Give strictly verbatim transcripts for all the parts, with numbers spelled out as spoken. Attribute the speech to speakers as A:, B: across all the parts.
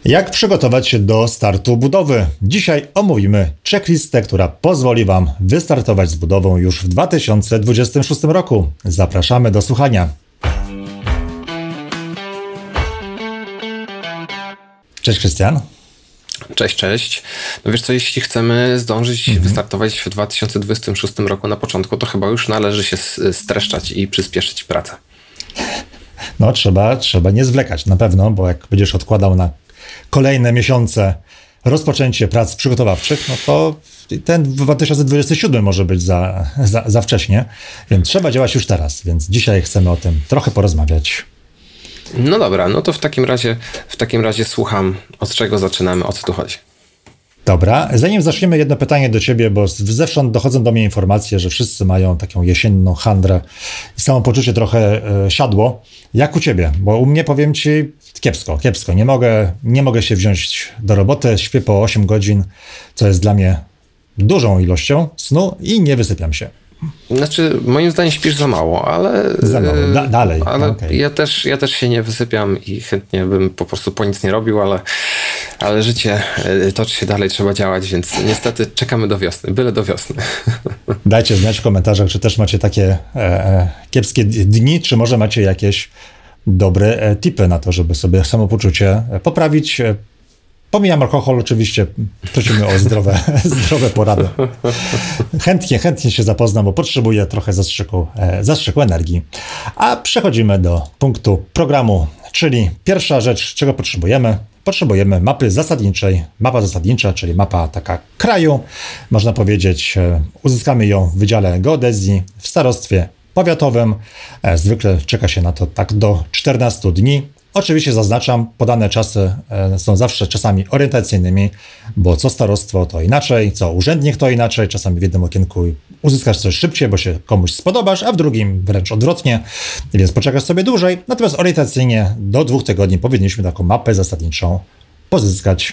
A: Jak przygotować się do startu budowy? Dzisiaj omówimy checklistę, która pozwoli Wam wystartować z budową już w dwa tysiące dwudziestym szóstym roku. Zapraszamy do słuchania. Cześć Krystian.
B: Cześć, cześć. No wiesz co, jeśli chcemy zdążyć
A: Mhm.
B: wystartować w dwa tysiące dwudziestym szóstym roku na początku, to chyba już należy się streszczać i przyspieszyć pracę.
A: No trzeba, trzeba nie zwlekać na pewno, bo jak będziesz odkładał na kolejne miesiące rozpoczęcie prac przygotowawczych, no to ten dwa tysiące dwudziesty siódmy może być za, za, za wcześnie, więc trzeba działać już teraz, więc dzisiaj chcemy o tym trochę porozmawiać.
B: No dobra, no to w takim razie, w takim razie słucham, od czego zaczynamy, o co tu chodzi.
A: Dobra, zanim zaczniemy, jedno pytanie do ciebie, bo zewsząd dochodzą do mnie informacje, że wszyscy mają taką jesienną handrę i samopoczucie trochę e, siadło. Jak u ciebie? Bo u mnie, powiem ci, kiepsko, kiepsko. Nie mogę, nie mogę się wziąć do roboty, śpię po osiem godzin, co jest dla mnie dużą ilością snu i nie wysypiam się.
B: Znaczy, moim zdaniem śpisz za mało, ale...
A: Za mało, da, dalej.
B: Ale
A: okay.
B: ja, też, ja też się nie wysypiam i chętnie bym po prostu po nic nie robił, ale, ale życie toczy się dalej, trzeba działać, więc niestety czekamy do wiosny, byle do wiosny.
A: Dajcie znać w komentarzach, czy też macie takie e, e, kiepskie dni, czy może macie jakieś dobre e, tipy na to, żeby sobie samopoczucie poprawić. Pomijam alkohol, oczywiście prosimy o zdrowe, zdrowe porady. Chętnie, chętnie się zapoznam, bo potrzebuję trochę zastrzyku, e, zastrzyku energii. A przechodzimy do punktu programu, czyli pierwsza rzecz, czego potrzebujemy. Potrzebujemy mapy zasadniczej. Mapa zasadnicza, czyli mapa taka kraju, można powiedzieć. E, uzyskamy ją w Wydziale Geodezji w starostwie powiatowym. E, zwykle czeka się na to tak do czternastu dni. Oczywiście zaznaczam, podane czasy są zawsze czasami orientacyjnymi, bo co starostwo to inaczej, co urzędnik to inaczej, czasami w jednym okienku uzyskasz coś szybciej, bo się komuś spodobasz, a w drugim wręcz odwrotnie, więc poczekasz sobie dłużej. Natomiast orientacyjnie do dwóch tygodni powinniśmy taką mapę zasadniczą pozyskać.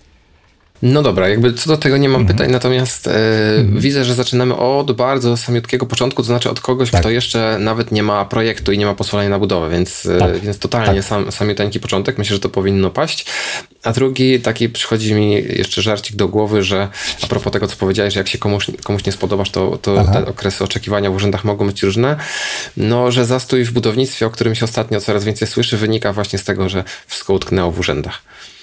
B: No dobra, jakby co do tego nie mam
A: Mhm.
B: pytań, natomiast e,
A: Mhm.
B: widzę, że zaczynamy od bardzo samiutkiego początku, to znaczy od kogoś,
A: Tak.
B: kto jeszcze nawet nie ma projektu i nie ma pozwolenia na budowę, więc,
A: Tak.
B: e, więc totalnie
A: Tak.
B: sam, samiuteńki początek, myślę, że to powinno paść. A drugi, taki przychodzi mi jeszcze żarcik do głowy, że a propos tego, co powiedziałeś, że jak się komuś, komuś nie spodobasz, to, to te okresy oczekiwania w urzędach mogą być różne. No, że zastój w budownictwie, o którym się ostatnio coraz więcej słyszy, wynika właśnie z tego, że wszystko utknęło w urzędach.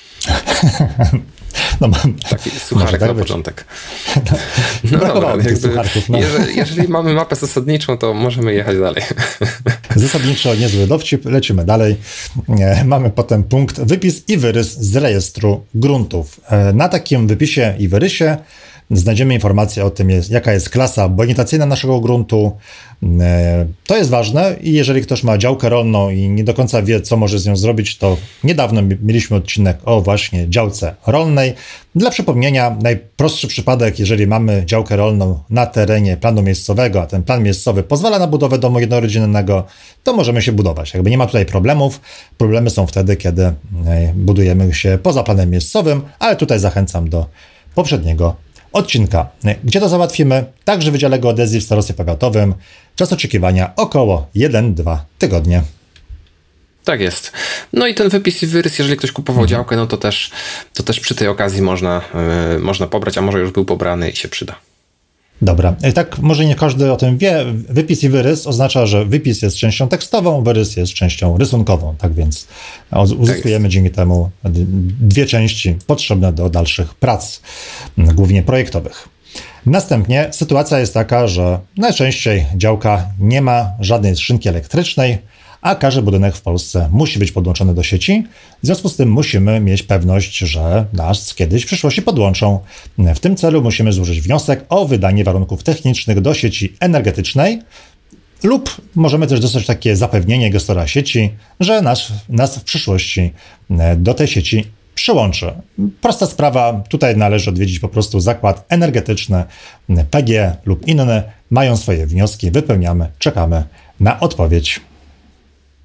A: No, mam,
B: Taki sucharek
A: tak
B: na
A: być.
B: początek. No
A: Brakowało
B: dobra,
A: tych
B: jakby,
A: sucharków, no.
B: jeżeli, jeżeli mamy mapę zasadniczą, to możemy jechać dalej.
A: Zasadniczo niezły dowcip, lecimy dalej. E, Mamy potem punkt wypis i wyrys z rejestru gruntów. E, Na takim wypisie i wyrysie znajdziemy informację o tym, jest, jaka jest klasa bonitacyjna naszego gruntu. E, To jest ważne i jeżeli ktoś ma działkę rolną i nie do końca wie, co może z nią zrobić, to niedawno mieliśmy odcinek o właśnie działce rolnej. Dla przypomnienia, najprostszy przypadek, jeżeli mamy działkę rolną na terenie planu miejscowego, a ten plan miejscowy pozwala na budowę domu jednorodzinnego, to możemy się budować. Jakby nie ma tutaj problemów. Problemy są wtedy, kiedy e, budujemy się poza planem miejscowym, ale tutaj zachęcam do poprzedniego odcinka. Gdzie to załatwimy? Także w Wydziale Geodezji w Starostwie Powiatowym. Czas oczekiwania około jeden do dwóch tygodni.
B: Tak jest. No i ten wypis i wyrys, jeżeli ktoś kupował
A: Mhm.
B: działkę, no to też, to też przy tej okazji można, yy, można pobrać, a może już był pobrany i się przyda.
A: Dobra, i tak może nie każdy o tym wie. Wypis i wyrys oznacza, że wypis jest częścią tekstową, wyrys jest częścią rysunkową. Tak więc uzyskujemy dzięki temu dwie części potrzebne do dalszych prac, głównie projektowych. Następnie sytuacja jest taka, że najczęściej działka nie ma żadnej skrzynki elektrycznej, a każdy budynek w Polsce musi być podłączony do sieci. W związku z tym musimy mieć pewność, że nas kiedyś w przyszłości podłączą. W tym celu musimy złożyć wniosek o wydanie warunków technicznych do sieci energetycznej lub możemy też dostać takie zapewnienie gestora sieci, że nas, nas w przyszłości do tej sieci przyłączy. Prosta sprawa, tutaj należy odwiedzić po prostu zakład energetyczny, P G lub inne, mają swoje wnioski, wypełniamy, czekamy na odpowiedź.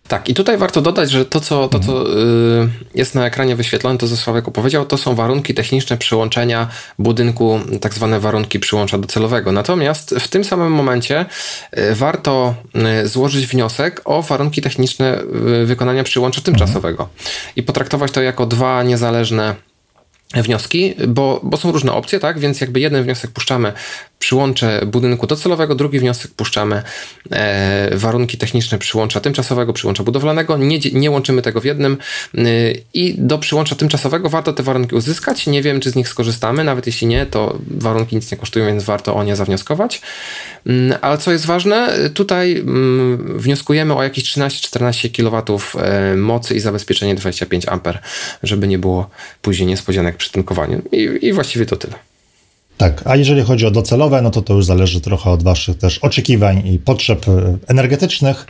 B: Tak, i tutaj warto dodać, że to, co, to, co y, jest na ekranie wyświetlone, to co Sławek opowiedział, to są warunki techniczne przyłączenia budynku, tak zwane warunki przyłącza docelowego. Natomiast w tym samym momencie y, warto y, złożyć wniosek o warunki techniczne y, wykonania przyłącza tymczasowego i potraktować to jako dwa niezależne wnioski, bo, bo są różne opcje, tak? Więc jakby jeden wniosek puszczamy przyłącze budynku docelowego, drugi wniosek puszczamy e, warunki techniczne przyłącza tymczasowego, przyłącza budowlanego, nie, nie łączymy tego w jednym y, i do przyłącza tymczasowego warto te warunki uzyskać. Nie wiem, czy z nich skorzystamy, nawet jeśli nie, to warunki nic nie kosztują, więc warto o nie zawnioskować. Y, ale co jest ważne, tutaj y, wnioskujemy o jakieś trzynaście czternaście kilowatów y, mocy i zabezpieczenie dwadzieścia pięć amperów, żeby nie było później niespodzianek przy tankowaniu. I, i właściwie to tyle.
A: Tak, a jeżeli chodzi o docelowe, no to to już zależy trochę od waszych też oczekiwań i potrzeb energetycznych.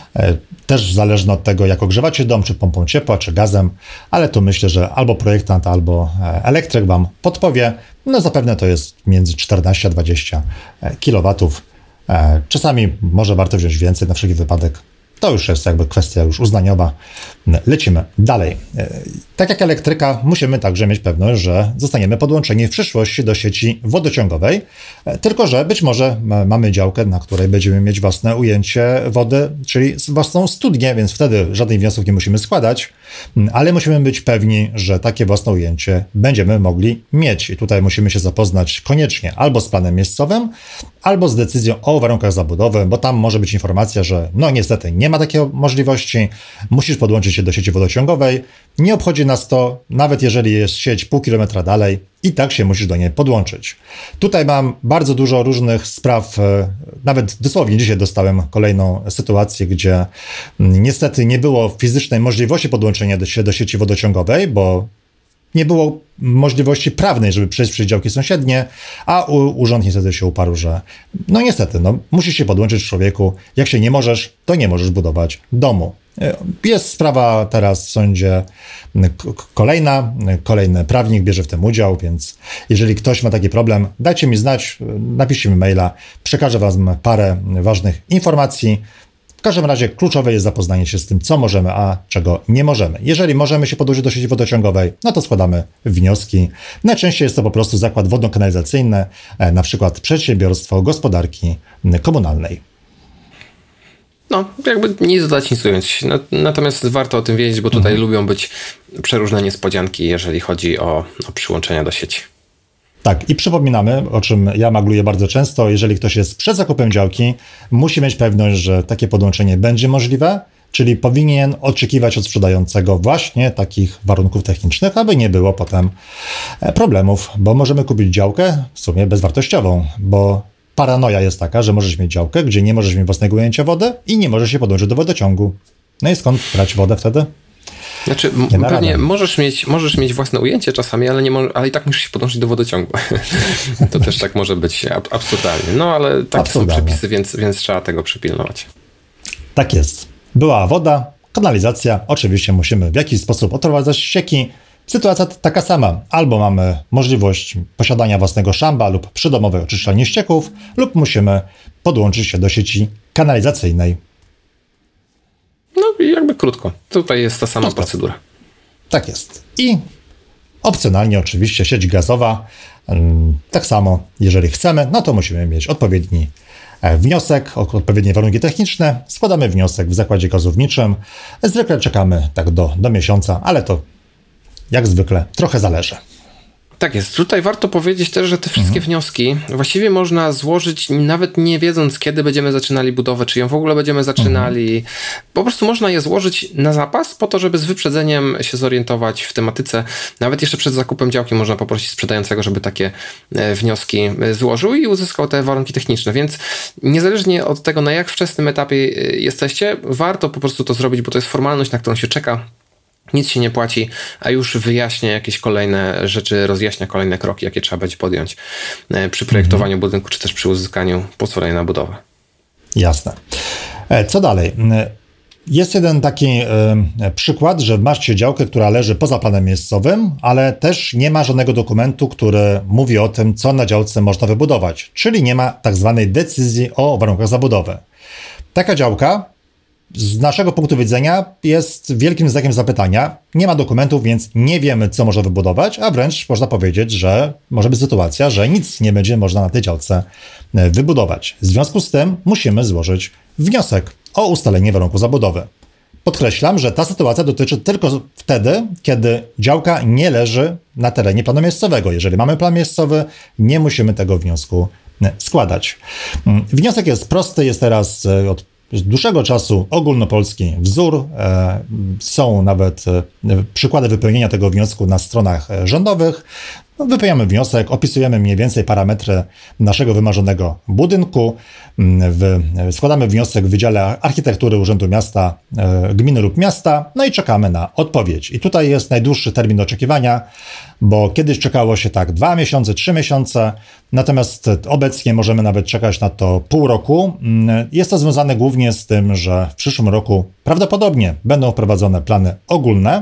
A: Też zależne od tego, jak ogrzewacie dom, czy pompą ciepła, czy gazem, ale to myślę, że albo projektant, albo elektryk wam podpowie. No zapewne to jest między czternaście a dwadzieścia kilowatów. Czasami może warto wziąć więcej na wszelki wypadek. To już jest jakby kwestia już uznaniowa. Lecimy dalej. Tak jak elektryka, musimy także mieć pewność, że zostaniemy podłączeni w przyszłości do sieci wodociągowej, tylko że być może mamy działkę, na której będziemy mieć własne ujęcie wody, czyli własną studnię, więc wtedy żadnych wniosków nie musimy składać, ale musimy być pewni, że takie własne ujęcie będziemy mogli mieć. I tutaj musimy się zapoznać koniecznie albo z planem miejscowym, albo z decyzją o warunkach zabudowy, bo tam może być informacja, że no niestety nie ma takiej możliwości, musisz podłączyć się do sieci wodociągowej, nie obchodzi nas to, nawet jeżeli jest sieć pół kilometra dalej, i tak się musisz do niej podłączyć. Tutaj mam bardzo dużo różnych spraw, nawet dosłownie dzisiaj dostałem kolejną sytuację, gdzie niestety nie było fizycznej możliwości podłączenia się do sieci wodociągowej, bo nie było możliwości prawnej, żeby przejść przez działki sąsiednie, a u, urząd niestety się uparł, że no niestety, no, musisz się podłączyć człowieku, jak się nie możesz, to nie możesz budować domu. Jest sprawa teraz w sądzie kolejna, kolejny prawnik bierze w tym udział, więc jeżeli ktoś ma taki problem, dajcie mi znać, napiszcie mi maila, przekażę wam parę ważnych informacji. W każdym razie kluczowe jest zapoznanie się z tym, co możemy, a czego nie możemy. Jeżeli możemy się podłączyć do sieci wodociągowej, no to składamy wnioski. Najczęściej jest to po prostu zakład wodno-kanalizacyjny, na przykład przedsiębiorstwo gospodarki komunalnej.
B: No, jakby nic dodać, nic ująć. Natomiast warto o tym wiedzieć, bo tutaj mhm. lubią być przeróżne niespodzianki, jeżeli chodzi o, o przyłączenia do sieci.
A: Tak, i przypominamy, o czym ja magluję bardzo często, jeżeli ktoś jest przed zakupem działki, musi mieć pewność, że takie podłączenie będzie możliwe, czyli powinien oczekiwać od sprzedającego właśnie takich warunków technicznych, aby nie było potem problemów, bo możemy kupić działkę w sumie bezwartościową, bo paranoja jest taka, że możesz mieć działkę, gdzie nie możesz mieć własnego ujęcia wody i nie możesz się podłączyć do wodociągu. No i skąd brać wodę wtedy?
B: Znaczy, m- pewnie możesz mieć, możesz mieć własne ujęcie czasami, ale, nie mo- ale i tak musisz się podłączyć do wodociągu. To też tak może być ab- absurdalnie. No ale takie są przepisy, więc, więc trzeba tego przypilnować.
A: Tak jest. Była woda, kanalizacja. Oczywiście musimy w jakiś sposób odprowadzać ścieki. Sytuacja taka sama. Albo mamy możliwość posiadania własnego szamba lub przydomowe oczyszczalnie ścieków, lub musimy podłączyć się do sieci kanalizacyjnej.
B: No i jakby krótko. Tutaj jest ta sama no, procedura.
A: Tak jest. I opcjonalnie oczywiście sieć gazowa. Tak samo, jeżeli chcemy, no to musimy mieć odpowiedni wniosek, odpowiednie warunki techniczne. Składamy wniosek w zakładzie gazowniczym. Zwykle czekamy tak do, do miesiąca, ale to jak zwykle trochę zależy.
B: Tak jest. Tutaj warto powiedzieć też, że te wszystkie mhm. wnioski właściwie można złożyć nawet nie wiedząc, kiedy będziemy zaczynali budowę, czy ją w ogóle będziemy zaczynali. Mhm. Po prostu można je złożyć na zapas po to, żeby z wyprzedzeniem się zorientować w tematyce. Nawet jeszcze przed zakupem działki można poprosić sprzedającego, żeby takie wnioski złożył i uzyskał te warunki techniczne. Więc niezależnie od tego, na jak wczesnym etapie jesteście, warto po prostu to zrobić, bo to jest formalność, na którą się czeka. Nic się nie płaci, a już wyjaśnia jakieś kolejne rzeczy, rozjaśnia kolejne kroki, jakie trzeba będzie podjąć przy projektowaniu mhm. budynku, czy też przy uzyskaniu pozwolenia na budowę.
A: Jasne. Co dalej? Jest jeden taki y, przykład, że macie działkę, która leży poza planem miejscowym, ale też nie ma żadnego dokumentu, który mówi o tym, co na działce można wybudować, czyli nie ma tak zwanej decyzji o warunkach zabudowy. Taka działka z naszego punktu widzenia jest wielkim znakiem zapytania. Nie ma dokumentów, więc nie wiemy, co można wybudować, a wręcz można powiedzieć, że może być sytuacja, że nic nie będzie można na tej działce wybudować. W związku z tym musimy złożyć wniosek o ustalenie warunków zabudowy. Podkreślam, że ta sytuacja dotyczy tylko wtedy, kiedy działka nie leży na terenie planu miejscowego. Jeżeli mamy plan miejscowy, nie musimy tego wniosku składać. Wniosek jest prosty, jest teraz od dłuższego czasu ogólnopolski wzór. Są nawet przykłady wypełnienia tego wniosku na stronach rządowych. Wypełniamy wniosek, opisujemy mniej więcej parametry naszego wymarzonego budynku. W, składamy wniosek w Wydziale Architektury Urzędu Miasta, Gminy lub Miasta, no i czekamy na odpowiedź. I tutaj jest najdłuższy termin oczekiwania, bo kiedyś czekało się tak dwa miesiące, trzy miesiące, natomiast obecnie możemy nawet czekać na to pół roku. Jest to związane głównie z tym, że w przyszłym roku prawdopodobnie będą wprowadzone plany ogólne,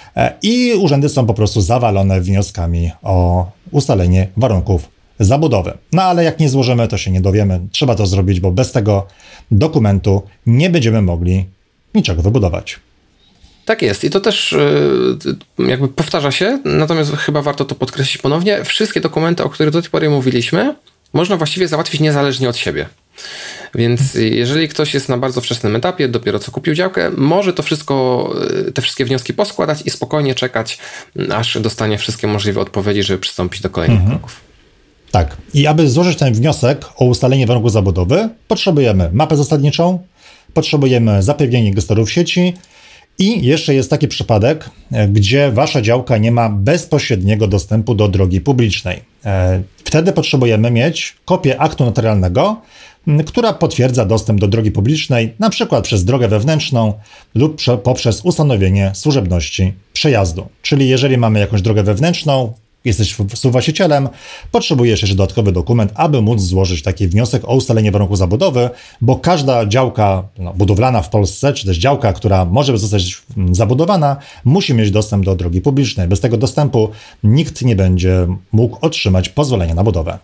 A: i urzędy są po prostu zawalone wnioskami o ustalenie warunków zabudowy. No ale jak nie złożymy, to się nie dowiemy. Trzeba to zrobić, bo bez tego dokumentu nie będziemy mogli niczego wybudować.
B: Tak jest i to też jakby powtarza się, natomiast chyba warto to podkreślić ponownie. Wszystkie dokumenty, o których do tej pory mówiliśmy, można właściwie załatwić niezależnie od siebie. Więc jeżeli ktoś jest na bardzo wczesnym etapie, dopiero co kupił działkę, może to wszystko, te wszystkie wnioski poskładać i spokojnie czekać, aż dostanie wszystkie możliwe odpowiedzi, żeby przystąpić do kolejnych mhm. kroków.
A: Tak. I aby złożyć ten wniosek o ustalenie warunków zabudowy, potrzebujemy mapę zasadniczą, potrzebujemy zapewnienie gestorów sieci i jeszcze jest taki przypadek, gdzie wasza działka nie ma bezpośredniego dostępu do drogi publicznej. Wtedy potrzebujemy mieć kopię aktu notarialnego, która potwierdza dostęp do drogi publicznej, na przykład przez drogę wewnętrzną lub prze, poprzez ustanowienie służebności przejazdu. Czyli jeżeli mamy jakąś drogę wewnętrzną, jesteś współwłaścicielem, potrzebujesz jeszcze dodatkowy dokument, aby móc złożyć taki wniosek o ustalenie warunków zabudowy, bo każda działka no, budowlana w Polsce, czy też działka, która może zostać zabudowana, musi mieć dostęp do drogi publicznej. Bez tego dostępu nikt nie będzie mógł otrzymać pozwolenia na budowę.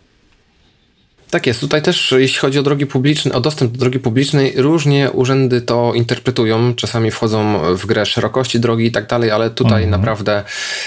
B: Tak jest. Tutaj też, jeśli chodzi o drogi publiczne, o dostęp do drogi publicznej, różnie urzędy to interpretują. Czasami wchodzą w grę szerokości drogi i tak dalej, ale tutaj mhm. naprawdę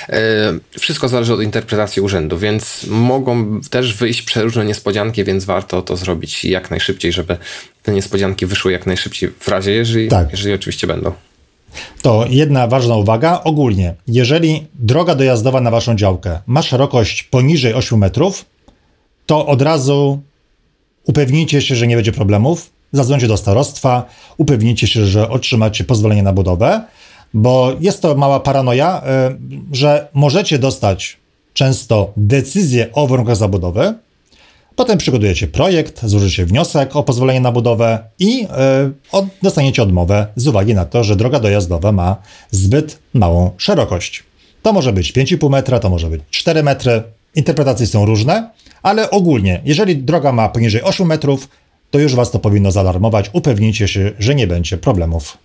B: y, wszystko zależy od interpretacji urzędu, więc mogą też wyjść przeróżne niespodzianki, więc warto to zrobić jak najszybciej, żeby te niespodzianki wyszły jak najszybciej w razie, jeżeli, tak. jeżeli oczywiście będą.
A: To jedna ważna uwaga. Ogólnie, jeżeli droga dojazdowa na waszą działkę ma szerokość poniżej ośmiu metrów, to od razu upewnijcie się, że nie będzie problemów, zadzwońcie do starostwa, upewnijcie się, że otrzymacie pozwolenie na budowę, bo jest to mała paranoja, że możecie dostać często decyzję o warunkach zabudowy, potem przygotujecie projekt, złożycie wniosek o pozwolenie na budowę i dostaniecie odmowę z uwagi na to, że droga dojazdowa ma zbyt małą szerokość. To może być pięć i pół metra, to może być cztery metry, interpretacje są różne, ale ogólnie, jeżeli droga ma poniżej ośmiu metrów, to już was to powinno zaalarmować. Upewnijcie się, że nie będzie problemów.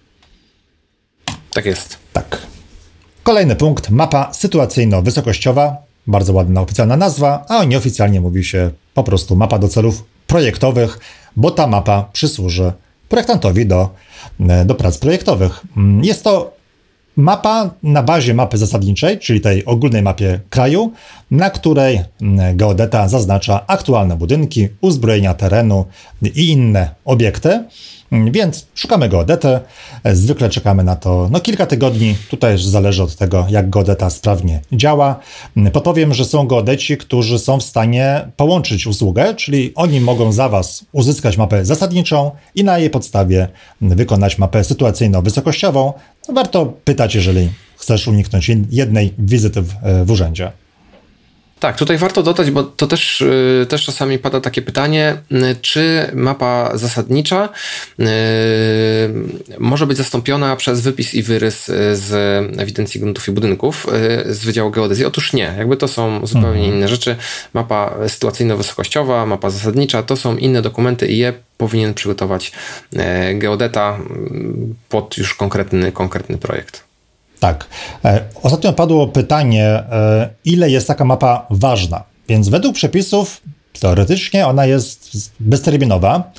B: Tak jest.
A: Tak. Kolejny punkt, mapa sytuacyjno-wysokościowa. Bardzo ładna oficjalna nazwa, a nieoficjalnie mówi się po prostu mapa do celów projektowych, bo ta mapa przysłuży projektantowi do, do prac projektowych. Jest to mapa na bazie mapy zasadniczej, czyli tej ogólnej mapie kraju, na której geodeta zaznacza aktualne budynki, uzbrojenia terenu i inne obiekty. Więc szukamy geodety, zwykle czekamy na to no, kilka tygodni, tutaj już zależy od tego, jak geodeta sprawnie działa. Podpowiem, że są geodeci, którzy są w stanie połączyć usługę, czyli oni mogą za was uzyskać mapę zasadniczą i na jej podstawie wykonać mapę sytuacyjno-wysokościową. Warto pytać, jeżeli chcesz uniknąć jednej wizyty w, w urzędzie.
B: Tak, tutaj warto dodać, bo to też, też czasami pada takie pytanie, czy mapa zasadnicza yy, może być zastąpiona przez wypis i wyrys z ewidencji gruntów i budynków yy, z Wydziału Geodezji. Otóż nie, jakby to są zupełnie mhm. inne rzeczy. Mapa sytuacyjno-wysokościowa, mapa zasadnicza to są inne dokumenty i je powinien przygotować yy, geodeta pod już konkretny, konkretny projekt.
A: Tak. Ostatnio padło pytanie, ile jest taka mapa ważna. Więc według przepisów teoretycznie ona jest bezterminowa,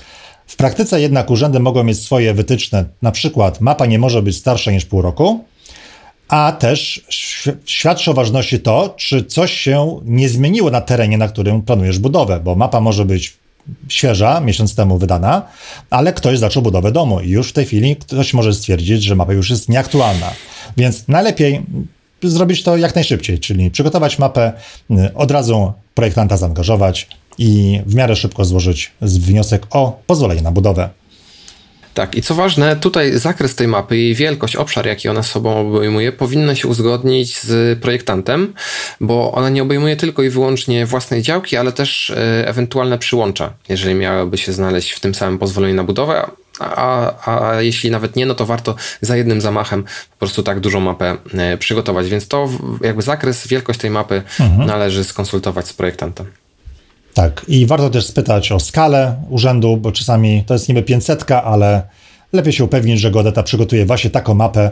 A: W praktyce jednak urzędy mogą mieć swoje wytyczne, na przykład mapa nie może być starsza niż pół roku, a też świadczy o ważności to, czy coś się nie zmieniło na terenie, na którym planujesz budowę, bo mapa może być świeża, miesiąc temu wydana, ale ktoś zaczął budowę domu i już w tej chwili ktoś może stwierdzić, że mapa już jest nieaktualna. Więc najlepiej zrobić to jak najszybciej, czyli przygotować mapę, od razu projektanta zaangażować i w miarę szybko złożyć wniosek o pozwolenie na budowę.
B: Tak, i co ważne, tutaj zakres tej mapy i wielkość, obszar, jaki ona sobą obejmuje, powinna się uzgodnić z projektantem, bo ona nie obejmuje tylko i wyłącznie własnej działki, ale też e, ewentualne przyłącza, jeżeli miałyby się znaleźć w tym samym pozwoleniu na budowę, a, a jeśli nawet nie, no to warto za jednym zamachem po prostu tak dużą mapę e, przygotować, więc to jakby zakres, wielkość tej mapy mhm. należy skonsultować z projektantem.
A: Tak, i warto też spytać o skalę urzędu, bo czasami to jest niby pięćsetka, ale lepiej się upewnić, że geodeta przygotuje właśnie taką mapę,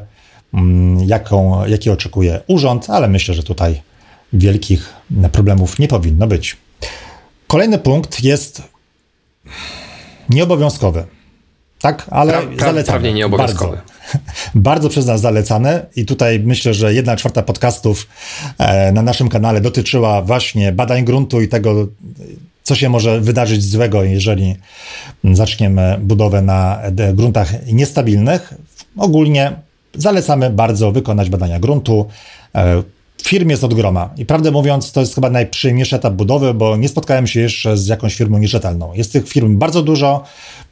A: jaką, jakiej oczekuje urząd, ale myślę, że tutaj wielkich problemów nie powinno być. Kolejny punkt jest nieobowiązkowy, tak, ale pra, pra, zalecany.
B: Prawnie nieobowiązkowy.
A: Bardzo. Bardzo przez nas zalecane i tutaj myślę, że jedna czwarta podcastów na naszym kanale dotyczyła właśnie badań gruntu i tego, co się może wydarzyć złego, jeżeli zaczniemy budowę na gruntach niestabilnych. Ogólnie zalecamy bardzo wykonać badania gruntu. Firm jest od groma i prawdę mówiąc to jest chyba najprzyjemniejszy etap budowy, bo nie spotkałem się jeszcze z jakąś firmą nierzetelną. Jest tych firm bardzo dużo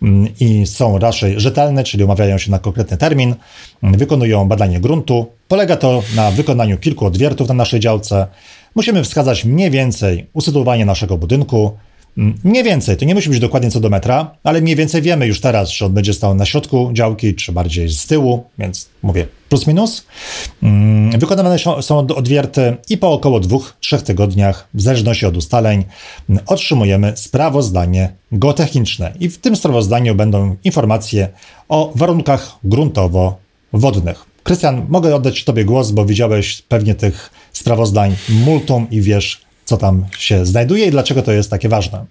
A: i są raczej rzetelne, czyli umawiają się na konkretny termin, wykonują badanie gruntu. Polega to na wykonaniu kilku odwiertów na naszej działce. Musimy wskazać mniej więcej usytuowanie naszego budynku. Mniej więcej, to nie musi być dokładnie co do metra, ale mniej więcej wiemy już teraz, czy on będzie stał na środku działki, czy bardziej z tyłu, więc mówię plus minus. Wykonywane są odwierty i po około dwóch, trzech tygodniach, w zależności od ustaleń, otrzymujemy sprawozdanie geotechniczne i w tym sprawozdaniu będą informacje o warunkach gruntowo-wodnych. Krystian, mogę oddać Tobie głos, bo widziałeś pewnie tych sprawozdań multum i wiesz, co tam się znajduje i dlaczego to jest takie ważne.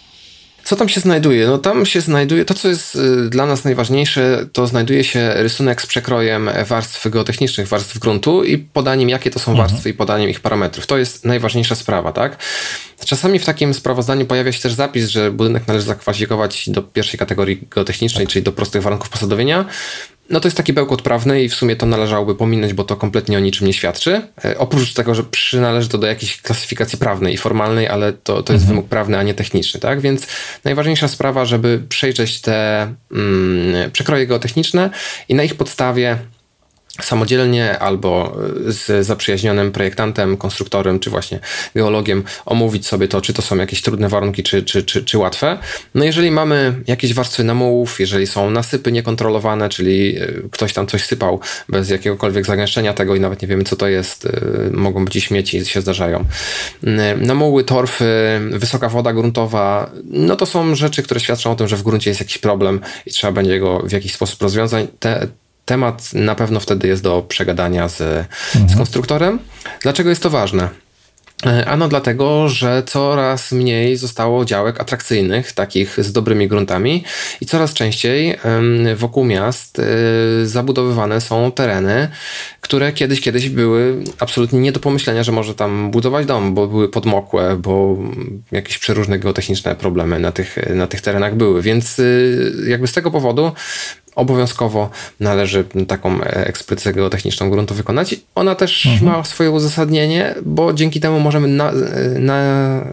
B: Co tam się znajduje? No tam się znajduje, to co jest y, dla nas najważniejsze, to znajduje się rysunek z przekrojem warstw geotechnicznych, warstw gruntu i podaniem, jakie to są mhm. warstwy i podaniem ich parametrów. To jest najważniejsza sprawa, tak? Czasami w takim sprawozdaniu pojawia się też zapis, że budynek należy zakwalifikować do pierwszej kategorii geotechnicznej, tak. czyli do prostych warunków posadowienia. No to jest taki bełkot prawny i w sumie to należałoby pominąć, bo to kompletnie o niczym nie świadczy. E, oprócz tego, że przynależy to do jakiejś klasyfikacji prawnej i formalnej, ale to, to jest mhm. wymóg prawny, a nie techniczny, tak? Więc najważniejsza sprawa, żeby przejrzeć te mm, przekroje geotechniczne i na ich podstawie samodzielnie albo z zaprzyjaźnionym projektantem, konstruktorem, czy właśnie geologiem omówić sobie to, czy to są jakieś trudne warunki, czy, czy, czy, czy łatwe. No jeżeli mamy jakieś warstwy namułów, jeżeli są nasypy niekontrolowane, czyli ktoś tam coś sypał bez jakiegokolwiek zagęszczenia tego i nawet nie wiemy, co to jest, mogą być i śmieci, się zdarzają. Namuły, torfy, wysoka woda gruntowa, no to są rzeczy, które świadczą o tym, że w gruncie jest jakiś problem i trzeba będzie go w jakiś sposób rozwiązać. Te, Temat na pewno wtedy jest do przegadania z, mhm. z konstruktorem. Dlaczego jest to ważne? Ano dlatego, że coraz mniej zostało działek atrakcyjnych, takich z dobrymi gruntami i coraz częściej wokół miast zabudowywane są tereny, które kiedyś, kiedyś były absolutnie nie do pomyślenia, że może tam budować dom, bo były podmokłe, bo jakieś przeróżne geotechniczne problemy na tych, na tych terenach były. Więc jakby z tego powodu obowiązkowo należy taką eksperycję geotechniczną gruntu wykonać. Ona też mhm. ma swoje uzasadnienie, bo dzięki temu możemy na, na,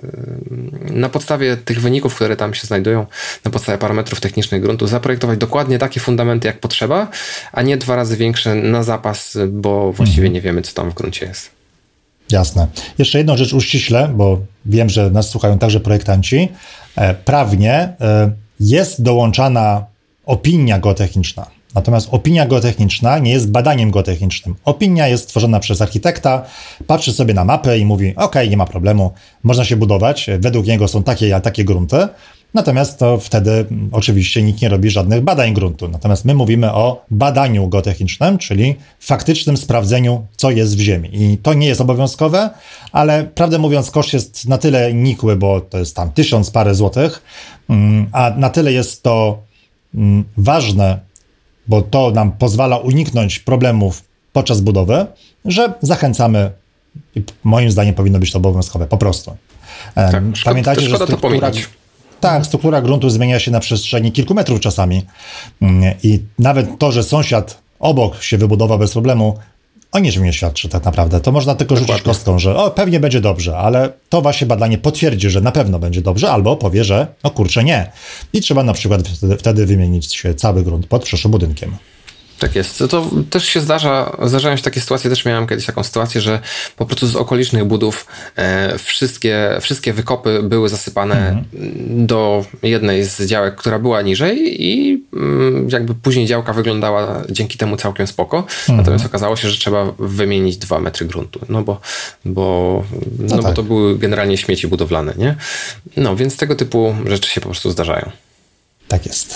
B: na podstawie tych wyników, które tam się znajdują, na podstawie parametrów technicznych gruntu zaprojektować dokładnie takie fundamenty, jak potrzeba, a nie dwa razy większe na zapas, bo właściwie mhm. nie wiemy, co tam w gruncie jest.
A: Jasne. Jeszcze jedną rzecz uściślę, bo wiem, że nas słuchają także projektanci. Prawnie jest dołączana opinia geotechniczna. Natomiast opinia geotechniczna nie jest badaniem geotechnicznym. Opinia jest tworzona przez architekta, patrzy sobie na mapę i mówi, ok, nie ma problemu, można się budować, według niego są takie a takie grunty, natomiast to wtedy oczywiście nikt nie robi żadnych badań gruntu. Natomiast my mówimy o badaniu geotechnicznym, czyli faktycznym sprawdzeniu, co jest w ziemi. I to nie jest obowiązkowe, ale prawdę mówiąc koszt jest na tyle nikły, bo to jest tam tysiąc parę złotych, a na tyle jest to mm, ważne, bo to nam pozwala uniknąć problemów podczas budowy, że zachęcamy, i moim zdaniem powinno być to obowiązkowe, po prostu.
B: Tak,
A: Pamiętajcie,
B: szkoda,
A: że struktura, tak, struktura gruntu zmienia się na przestrzeni kilku metrów czasami i nawet to, że sąsiad obok się wybudował bez problemu, o niczym nie świadczy tak naprawdę. To można tylko Dokładnie. rzucić kostką, że o, pewnie będzie dobrze, ale to wasze badanie potwierdzi, że na pewno będzie dobrze, albo powie, że no kurczę, nie. I trzeba na przykład wtedy, wtedy wymienić cały grunt pod przyszłym budynkiem.
B: Tak jest. To, to też się zdarza, zdarzają się takie sytuacje, też miałem kiedyś taką sytuację, że po prostu z okolicznych budów e, wszystkie, wszystkie wykopy były zasypane mhm. do jednej z działek, która była niżej i mm, jakby później działka wyglądała dzięki temu całkiem spoko. Mhm. Natomiast okazało się, że trzeba wymienić dwa metry gruntu, no bo, bo, no no tak. bo to były generalnie śmieci budowlane, nie? No więc tego typu rzeczy się po prostu zdarzają.
A: Tak jest.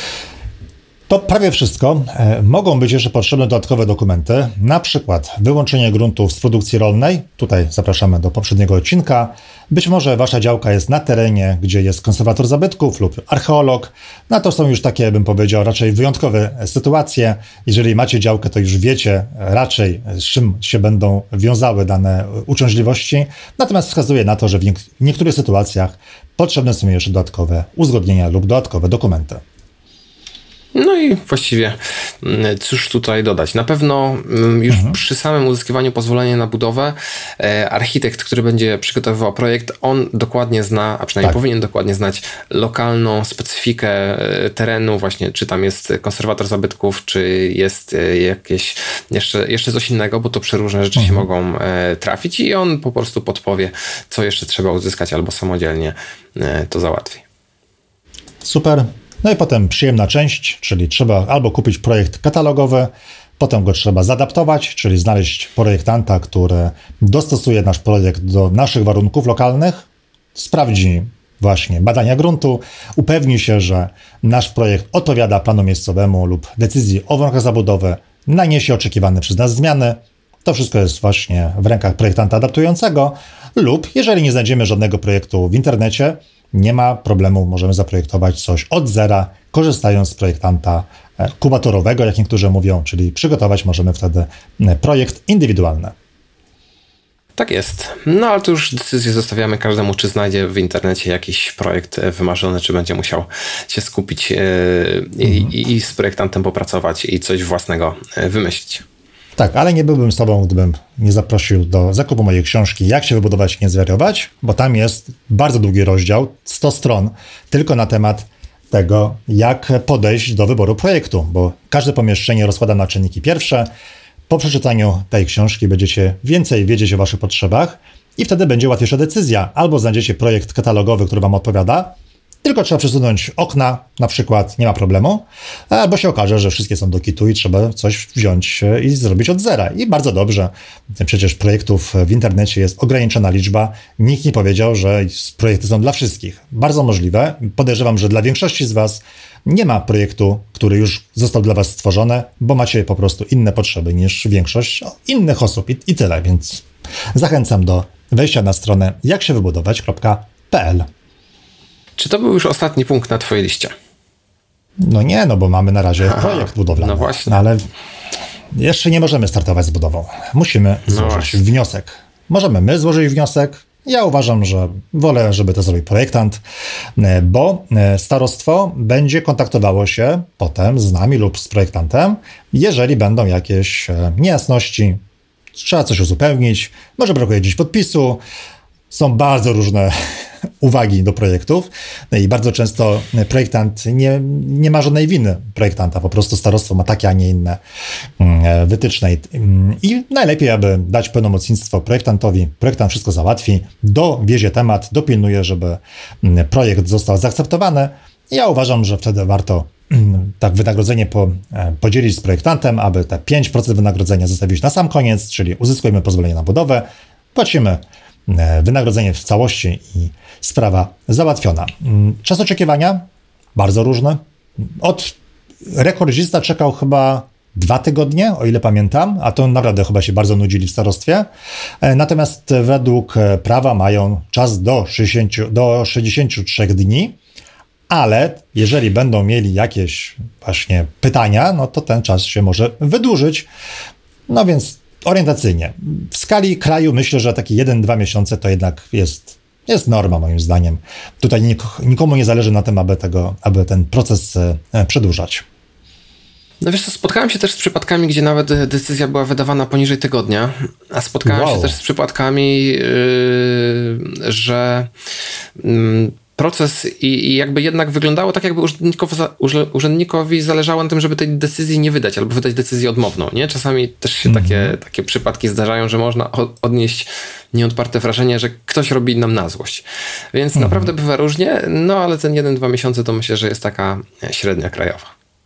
A: To prawie wszystko. Mogą być jeszcze potrzebne dodatkowe dokumenty, na przykład wyłączenie gruntów z produkcji rolnej. Tutaj zapraszamy do poprzedniego odcinka. Być może wasza działka jest na terenie, gdzie jest konserwator zabytków lub archeolog. No to są już takie, bym powiedział, raczej wyjątkowe sytuacje. Jeżeli macie działkę, to już wiecie raczej, z czym się będą wiązały dane uciążliwości. Natomiast wskazuje na to, że w niektórych sytuacjach potrzebne są jeszcze dodatkowe uzgodnienia lub dodatkowe dokumenty.
B: No i właściwie cóż tutaj dodać. Na pewno już mhm. przy samym uzyskiwaniu pozwolenia na budowę architekt, który będzie przygotowywał projekt, on dokładnie zna, a przynajmniej tak. powinien dokładnie znać lokalną specyfikę terenu, właśnie czy tam jest konserwator zabytków, czy jest jakieś jeszcze, jeszcze coś innego, bo to przeróżne rzeczy mhm. się mogą trafić i on po prostu podpowie, co jeszcze trzeba uzyskać albo samodzielnie to załatwi.
A: Super. No i potem przyjemna część, czyli trzeba albo kupić projekt katalogowy, potem go trzeba zaadaptować, czyli znaleźć projektanta, który dostosuje nasz projekt do naszych warunków lokalnych, sprawdzi właśnie badania gruntu, upewni się, że nasz projekt odpowiada planu miejscowemu lub decyzji o warunkach zabudowy, naniesie oczekiwane przez nas zmiany. To wszystko jest właśnie w rękach projektanta adaptującego lub jeżeli nie znajdziemy żadnego projektu w internecie, nie ma problemu, możemy zaprojektować coś od zera, korzystając z projektanta kubatorowego, jak niektórzy mówią, czyli przygotować możemy wtedy projekt indywidualny.
B: Tak jest. No ale to już decyzję zostawiamy każdemu, czy znajdzie w internecie jakiś projekt wymarzony, czy będzie musiał się skupić yy, i, mhm. i, i z projektantem popracować i coś własnego wymyślić.
A: Tak, ale nie byłbym z tobą, gdybym nie zaprosił do zakupu mojej książki Jak się wybudować i nie zwariować, bo tam jest bardzo długi rozdział, sto stron, tylko na temat tego, jak podejść do wyboru projektu, bo każde pomieszczenie rozkładam na czynniki pierwsze. Po przeczytaniu tej książki będziecie więcej wiedzieć o waszych potrzebach i wtedy będzie łatwiejsza decyzja. Albo znajdziecie projekt katalogowy, który wam odpowiada, tylko trzeba przesunąć okna, na przykład, nie ma problemu, albo się okaże, że wszystkie są do kitu i trzeba coś wziąć i zrobić od zera. I bardzo dobrze. Przecież projektów w internecie jest ograniczona liczba. Nikt nie powiedział, że projekty są dla wszystkich. Bardzo możliwe. Podejrzewam, że dla większości z was nie ma projektu, który już został dla was stworzony, bo macie po prostu inne potrzeby niż większość innych osób i, i tyle. Więc zachęcam do wejścia na stronę jak się wybudować kropka p l.
B: Czy to był już ostatni punkt na twojej liście?
A: No nie, no bo mamy na razie Aha, projekt budowlany.
B: No właśnie.
A: No ale jeszcze nie możemy startować z budową. Musimy złożyć no wniosek. Możemy my złożyć wniosek. Ja uważam, że wolę, żeby to zrobił projektant, bo starostwo będzie kontaktowało się potem z nami lub z projektantem, jeżeli będą jakieś niejasności, trzeba coś uzupełnić, może brakuje gdzieś podpisu. Są bardzo różne uwagi do projektów i bardzo często projektant nie, nie ma żadnej winy projektanta, po prostu starostwo ma takie, a nie inne wytyczne i najlepiej, aby dać pełnomocnictwo projektantowi, projektant wszystko załatwi, dowiezie temat, dopilnuje, żeby projekt został zaakceptowany. Ja uważam, że wtedy warto tak wynagrodzenie po, podzielić z projektantem, aby te pięć procent wynagrodzenia zostawić na sam koniec, czyli uzyskujemy pozwolenie na budowę, płacimy wynagrodzenie w całości i sprawa załatwiona. Czas oczekiwania bardzo różny. Od rekordzista czekał chyba dwa tygodnie, o ile pamiętam, a to naprawdę chyba się bardzo nudzili w starostwie. Natomiast według prawa mają czas do sześćdziesięciu, do sześćdziesięciu trzech dni, ale jeżeli będą mieli jakieś właśnie pytania, no to ten czas się może wydłużyć. No więc orientacyjnie. W skali kraju myślę, że takie jeden dwa miesiące to jednak jest, jest norma moim zdaniem. Tutaj nik- nikomu nie zależy na tym, aby, tego, aby ten proces e, przedłużać.
B: No wiesz co, spotkałem się też z przypadkami, gdzie nawet decyzja była wydawana poniżej tygodnia, a spotkałem wow. się też z przypadkami, yy, że yy, proces i, i jakby jednak wyglądało tak, jakby urzędnikowi, urzędnikowi zależało na tym, żeby tej decyzji nie wydać, albo wydać decyzję odmowną, nie? Czasami też się mm-hmm. takie, takie przypadki zdarzają, że można odnieść nieodparte wrażenie, że ktoś robi nam na złość. Więc mm-hmm. naprawdę bywa różnie, no ale ten jeden, dwa miesiące to myślę, że jest taka średnia krajowa.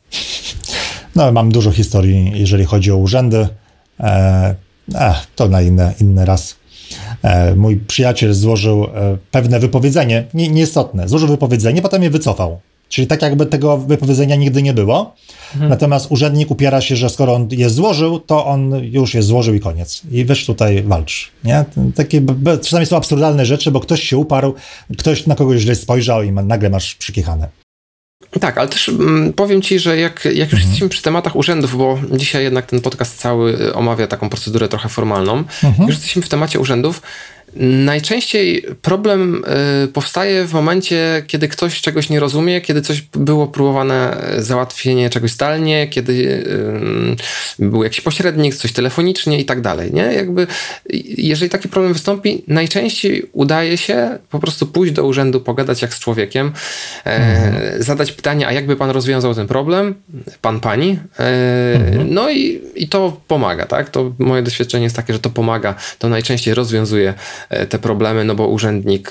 A: No, mam dużo historii, jeżeli chodzi o urzędy. E, eh, to na inny, inny raz. E, mój przyjaciel złożył e, pewne wypowiedzenie, nie, nieistotne. Złożył wypowiedzenie, potem je wycofał. Czyli tak jakby tego wypowiedzenia nigdy nie było. Mhm. Natomiast urzędnik upiera się, że skoro on je złożył, to on już je złożył i koniec. I wiesz, tutaj walcz. Nie? Takie czasami są absurdalne rzeczy, bo ktoś się uparł, ktoś na kogoś źle spojrzał i nagle masz przykichane.
B: Tak, ale też mm, powiem ci, że jak, jak już mhm. jesteśmy przy tematach urzędów, bo dzisiaj jednak ten podcast cały omawia taką procedurę trochę formalną, mhm. już jesteśmy w temacie urzędów, najczęściej problem y, powstaje w momencie, kiedy ktoś czegoś nie rozumie, kiedy coś było próbowane załatwienie czegoś zdalnie, kiedy y, był jakiś pośrednik, coś telefonicznie i tak dalej, nie? Jakby, jeżeli taki problem wystąpi, najczęściej udaje się po prostu pójść do urzędu, pogadać jak z człowiekiem, mhm. e, zadać pytanie, a jakby pan rozwiązał ten problem? Pan, pani? E, mhm. No i, i to pomaga, tak? To moje doświadczenie jest takie, że to pomaga, to najczęściej rozwiązuje te problemy, no bo urzędnik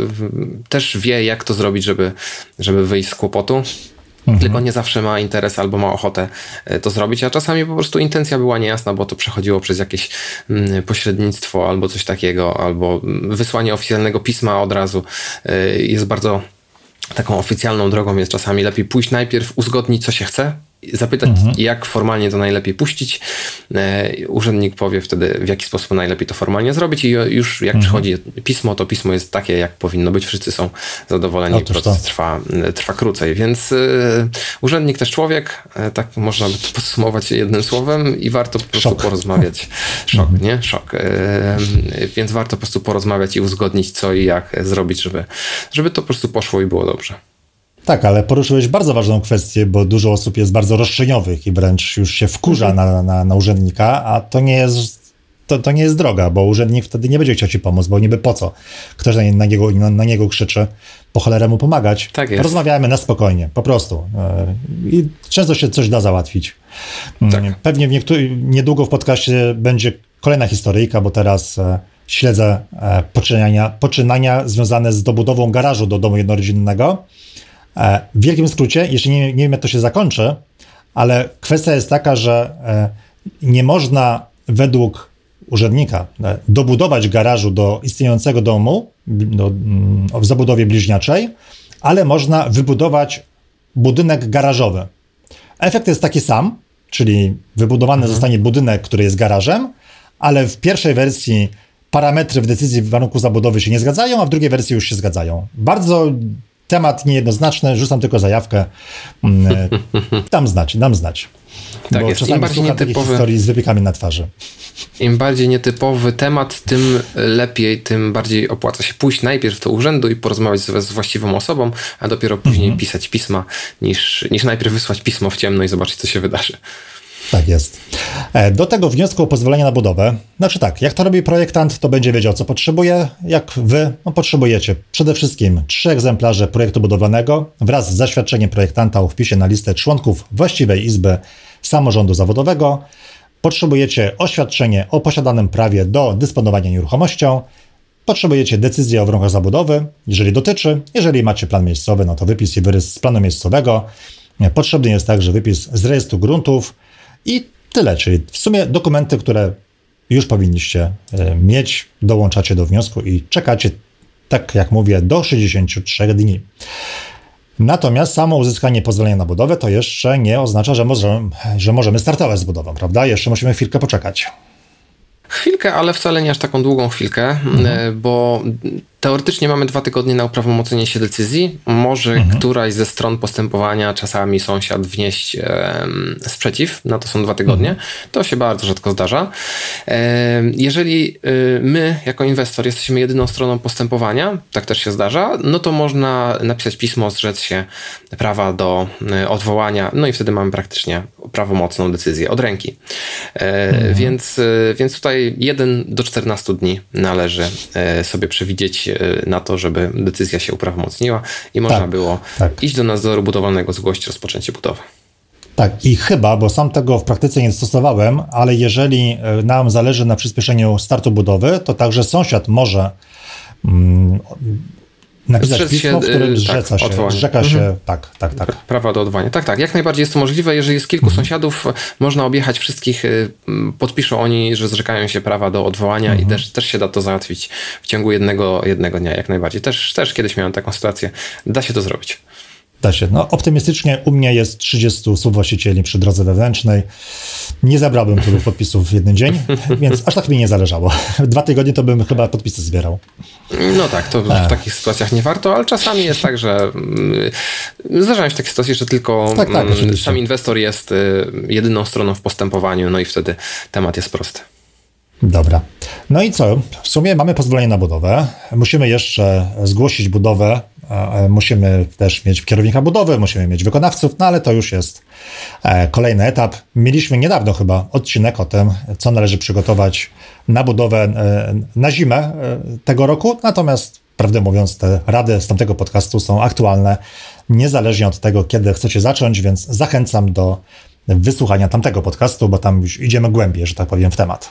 B: też wie, jak to zrobić, żeby, żeby wyjść z kłopotu. Mhm. Tylko nie zawsze ma interes albo ma ochotę to zrobić, a czasami po prostu intencja była niejasna, bo to przechodziło przez jakieś pośrednictwo albo coś takiego, albo wysłanie oficjalnego pisma od razu jest bardzo taką oficjalną drogą, jest czasami lepiej pójść najpierw, uzgodnić, co się chce, zapytać, mhm. jak formalnie to najlepiej puścić. E, urzędnik powie wtedy, w jaki sposób najlepiej to formalnie zrobić i już jak mhm. przychodzi pismo, to pismo jest takie, jak powinno być. Wszyscy są zadowoleni, Otóż proces to. Trwa, trwa krócej. Więc e, urzędnik też człowiek, e, tak można by to podsumować jednym słowem i warto po prostu Szok. porozmawiać. Szok, mhm. nie? Szok. E, więc warto po prostu porozmawiać i uzgodnić, co i jak zrobić, żeby, żeby to po prostu poszło i było dobrze.
A: Tak, ale poruszyłeś bardzo ważną kwestię, bo dużo osób jest bardzo roszczeniowych i wręcz już się wkurza mhm. na, na, na urzędnika, a to nie jest to, to nie jest droga, bo urzędnik wtedy nie będzie chciał ci pomóc, bo niby po co? Ktoś na, na, niego, na, na niego krzyczy, po cholerę mu pomagać.
B: Tak jest.
A: Rozmawiajmy na spokojnie, po prostu. I często się coś da załatwić. Tak. Pewnie w niektóry, niedługo w podcaście będzie kolejna historyjka, bo teraz śledzę poczynania, poczynania związane z dobudową garażu do domu jednorodzinnego. W wielkim skrócie, jeśli nie, nie wiem, jak to się zakończy, ale kwestia jest taka, że nie można według urzędnika dobudować garażu do istniejącego domu do, w zabudowie bliźniaczej, ale można wybudować budynek garażowy. Efekt jest taki sam, czyli wybudowany mhm. zostanie budynek, który jest garażem, ale w pierwszej wersji parametry w decyzji warunków zabudowy się nie zgadzają, a w drugiej wersji już się zgadzają. Bardzo temat niejednoznaczny, rzucam tylko zajawkę. Dam znać, dam znać.
B: Tak
A: bo
B: jest.
A: czasami
B: Im bardziej
A: słucham takich historii z wypiekami na twarzy.
B: Im bardziej nietypowy temat, tym lepiej, tym bardziej opłaca się pójść najpierw do urzędu i porozmawiać z, z właściwą osobą, a dopiero później mhm. pisać pisma, niż, niż najpierw wysłać pismo w ciemno i zobaczyć, co się wydarzy.
A: Tak jest. Do tego wniosku o pozwolenie na budowę, znaczy tak, jak to robi projektant, to będzie wiedział, co potrzebuje. Jak wy no, potrzebujecie przede wszystkim trzy egzemplarze projektu budowlanego wraz z zaświadczeniem projektanta o wpisie na listę członków właściwej izby samorządu zawodowego. Potrzebujecie oświadczenie o posiadanym prawie do dysponowania nieruchomością. Potrzebujecie decyzję o warunkach zabudowy, jeżeli dotyczy. Jeżeli macie plan miejscowy, no to wypis i wyrys z planu miejscowego. Potrzebny jest także wypis z rejestru gruntów. I tyle, czyli w sumie dokumenty, które już powinniście mieć, dołączacie do wniosku i czekacie, tak jak mówię, do sześćdziesięciu trzech dni. Natomiast samo uzyskanie pozwolenia na budowę to jeszcze nie oznacza, że możemy, że możemy startować z budową, prawda? Jeszcze musimy chwilkę poczekać.
B: Chwilkę, ale wcale nie aż taką długą chwilkę, mhm. bo teoretycznie mamy dwa tygodnie na uprawomocnienie się decyzji. Może mhm. któraś ze stron postępowania, czasami sąsiad wnieść e, sprzeciw, na to są dwa tygodnie. Mhm. To się bardzo rzadko zdarza. E, jeżeli e, my, jako inwestor, jesteśmy jedyną stroną postępowania, tak też się zdarza, no to można napisać pismo, zrzec się prawa do e, odwołania, no i wtedy mamy praktycznie prawomocną decyzję od ręki. E, mhm. więc, e, więc tutaj jeden do czternastu dni należy e, sobie przewidzieć na to, żeby decyzja się uprawomocniła i można tak, było tak. iść do nadzoru budowlanego, zgłosić rozpoczęcie budowy.
A: Tak, i chyba, bo sam tego w praktyce nie stosowałem, ale jeżeli nam zależy na przyspieszeniu startu budowy, to także sąsiad może mm, napisać Zrzec pismo, się, w którym zrzeca tak, się, zrzeka mhm. się, tak, tak, tak.
B: Prawa do odwołania. Tak, tak, jak najbardziej jest to możliwe. Jeżeli jest kilku mhm. sąsiadów, można objechać wszystkich, podpiszą oni, że zrzekają się prawa do odwołania mhm. i też, też się da to załatwić w ciągu jednego, jednego dnia, jak najbardziej. Też, też kiedyś miałem taką sytuację. Da się to zrobić.
A: Da się. No, optymistycznie u mnie jest trzydziestu współwłaścicieli przy drodze wewnętrznej. Nie zabrałbym tylu podpisów w jeden dzień, więc aż tak mi nie zależało. Dwa tygodnie to bym chyba podpisy zbierał.
B: No tak, to w A. takich sytuacjach nie warto, ale czasami jest tak, że zdarzają się takie sytuacje, że tylko tak, tak, sam inwestor jest jedyną stroną w postępowaniu, no i wtedy temat jest prosty.
A: Dobra. No i co? W sumie mamy pozwolenie na budowę. Musimy jeszcze zgłosić budowę. Musimy też mieć kierownika budowy, musimy mieć wykonawców, no ale to już jest kolejny etap. Mieliśmy niedawno chyba odcinek o tym, co należy przygotować na budowę na zimę tego roku. Natomiast, prawdę mówiąc, te rady z tamtego podcastu są aktualne, niezależnie od tego, kiedy chcecie zacząć, więc zachęcam do wysłuchania tamtego podcastu, bo tam już idziemy głębiej, że tak powiem, w temat.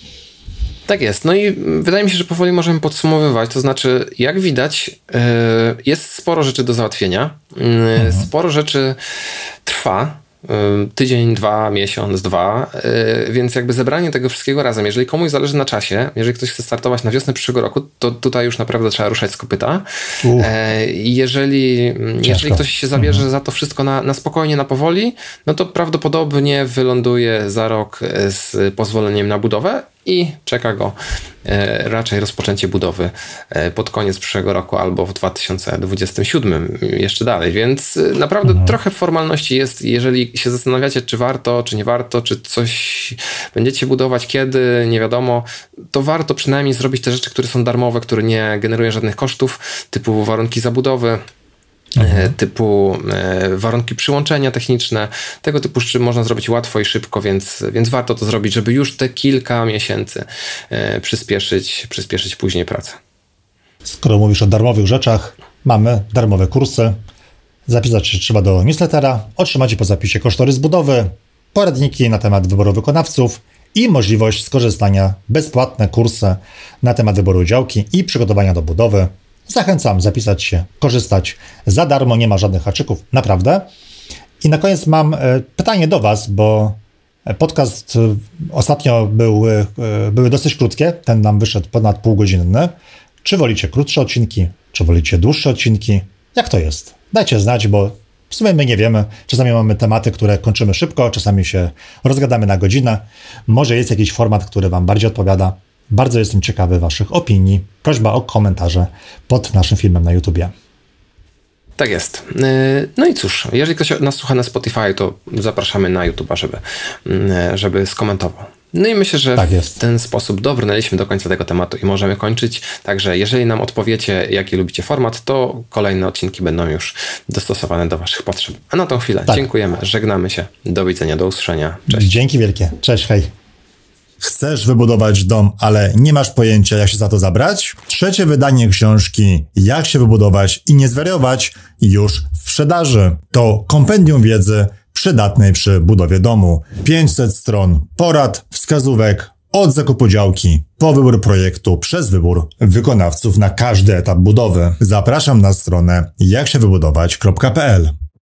B: Tak jest. No i wydaje mi się, że powoli możemy podsumowywać. To znaczy, jak widać, jest sporo rzeczy do załatwienia. Mhm. Sporo rzeczy trwa. Tydzień, dwa, miesiąc, dwa, więc jakby zebranie tego wszystkiego razem, jeżeli komuś zależy na czasie, jeżeli ktoś chce startować na wiosnę przyszłego roku, to tutaj już naprawdę trzeba ruszać z kopyta. Uh, jeżeli, jeżeli ktoś się zabierze uh-huh. za to wszystko na, na spokojnie, na powoli, no to prawdopodobnie wyląduje za rok z pozwoleniem na budowę i czeka go e, raczej rozpoczęcie budowy e, pod koniec przyszłego roku albo w dwa tysiące dwudziestym siódmym, jeszcze dalej, więc e, naprawdę mhm. trochę formalności jest. Jeżeli się zastanawiacie, czy warto, czy nie warto, czy coś będziecie budować, kiedy, nie wiadomo, to warto przynajmniej zrobić te rzeczy, które są darmowe, które nie generują żadnych kosztów, typu warunki zabudowy, Mhm. typu e, warunki przyłączenia techniczne, tego typu rzeczy można zrobić łatwo i szybko, więc, więc warto to zrobić, żeby już te kilka miesięcy e, przyspieszyć, przyspieszyć później pracę.
A: Skoro mówisz o darmowych rzeczach, mamy darmowe kursy. Zapisać się trzeba do newslettera, otrzymacie po zapisie kosztorys budowy, poradniki na temat wyboru wykonawców i możliwość skorzystania bezpłatne kursy na temat wyboru działki i przygotowania do budowy. Zachęcam zapisać się, korzystać za darmo, nie ma żadnych haczyków, naprawdę. I na koniec mam pytanie do Was, bo podcast ostatnio był, były dosyć krótkie, ten nam wyszedł ponad półgodzinny. Czy wolicie krótsze odcinki, czy wolicie dłuższe odcinki? Jak to jest? Dajcie znać, bo w sumie my nie wiemy. Czasami mamy tematy, które kończymy szybko, czasami się rozgadamy na godzinę. Może jest jakiś format, który Wam bardziej odpowiada. Bardzo jestem ciekawy Waszych opinii. Prośba o komentarze pod naszym filmem na YouTubie.
B: Tak jest. No i cóż, jeżeli ktoś nas słucha na Spotify, to zapraszamy na YouTube'a, żeby, żeby skomentował. No i myślę, że tak w ten sposób dobrnęliśmy do końca tego tematu i możemy kończyć. Także jeżeli nam odpowiecie, jaki lubicie format, to kolejne odcinki będą już dostosowane do Waszych potrzeb. A na tą chwilę tak. dziękujemy, żegnamy się. Do widzenia, do usłyszenia. Cześć.
A: Dzięki wielkie. Cześć, hej. Chcesz wybudować dom, ale nie masz pojęcia, jak się za to zabrać? Trzecie wydanie książki Jak się wybudować i nie zwariować już w sprzedaży. To kompendium wiedzy przydatnej przy budowie domu. pięćset stron porad, wskazówek od zakupu działki po wybór projektu przez wybór wykonawców na każdy etap budowy. Zapraszam na stronę jak się wybudować kropka p l.